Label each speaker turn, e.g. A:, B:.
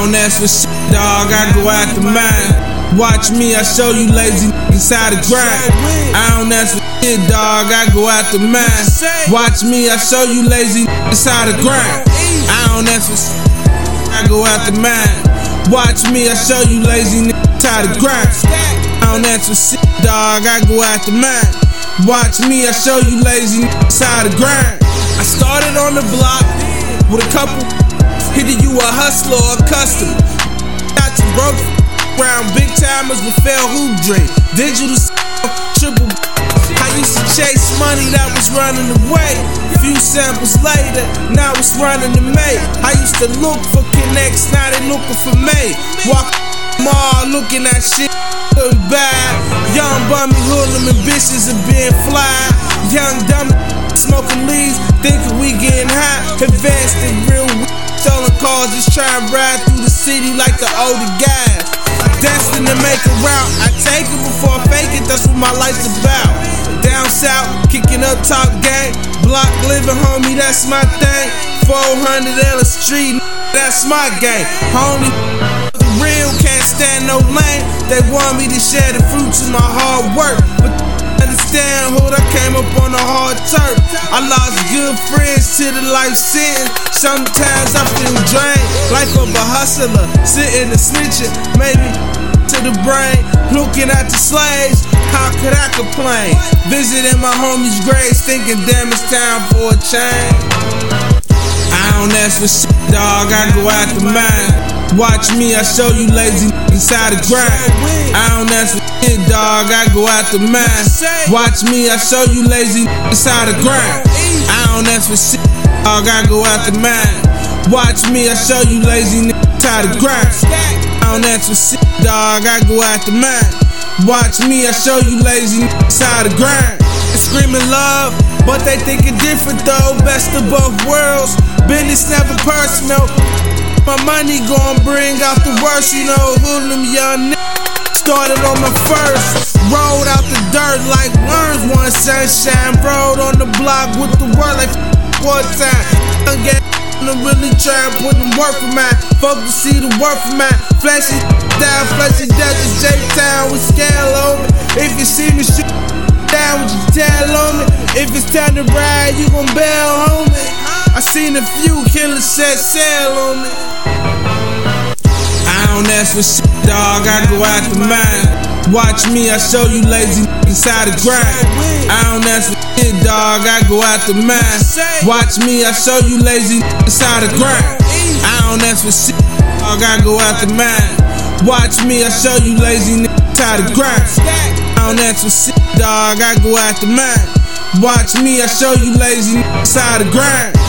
A: don't ask for shit, dog, I go after mine. Watch me, I show you lazy niggas how to grind. I don't ask for shit, dog, I go after mine. Watch me, I show you lazy niggas how to grind. I don't ask for shit, I go after mine. Watch me, I show you lazy niggas how to grind. I don't ask for shit, dog, I go after mine. Watch me, I show you lazy niggas how to grind. I started on the block with a couple. Either you a hustler or a customer. Got you broke around big timers with fair hoop drink. Digital triple. I used to chase money that was running away. Few samples later, now it's running to me. I used to look for connects, now they looking for me. Walk mall looking at shit bad. Young bummy hoodlum and bitches are being fly. Young dummy smoking leaves, thinking we getting high. Advanced in real stolen cars, just try and ride through the city like the older guys. Destined to make a route, I take it before I fake it, that's what my life's about. Down south, kicking up top gang. Block living, homie, that's my thing. 400 Ellis Street, that's my gang. Homie, the real can't stand no lane. They want me to share the fruits of my hard work, but understand, hood, I came up on a hard turf. I lost good friends to the life sentence. Sometimes I feel drained, life of a hustler, sitting and snitching, maybe to the brain. Looking at the slaves, how could I complain? Visiting my homies' graves, thinking damn it's time for a change. I don't ask for shit, dog, I go after mine. Watch me, I show you lazy niggas how to grind. I don't ask for shit, dog, I go after mine. Watch me, I show you lazy niggas how to grind. I don't ask for shit, dog, I go after mine. Watch me, I show you lazy niggas how to grind. I don't ask for shit, dog, I go after mine. Watch me, I show you lazy niggas how to grind. They screaming love, but they thinking different though. Best of both worlds, business never personal. My money gon' bring out the worst, you know. Hoodlum young nigga started on my first. Rolled out the dirt like worms, one sunshine. Rode on the block with the word like one time. I'm really trying to put in work for mine. Folk to see the work for mine. Flashy down, flashy down, just J-Town with scale on me. If you see me shoot down with your tail on me. If it's time to ride, you gon' bail on me. I seen a few killers set sail on me. I don't ask for shit, dog, I go after mine. Watch me, I show you lazy niggas how to grind. I don't ask for shit, dog, I go after mine. Watch me, I show you lazy niggas how to grind. I don't ask for shit, dog, I go after mine. Watch me, I show you lazy niggas how to grind. I don't ask for shit, dog, I go after mine. Watch me, I show you lazy niggas how to grind.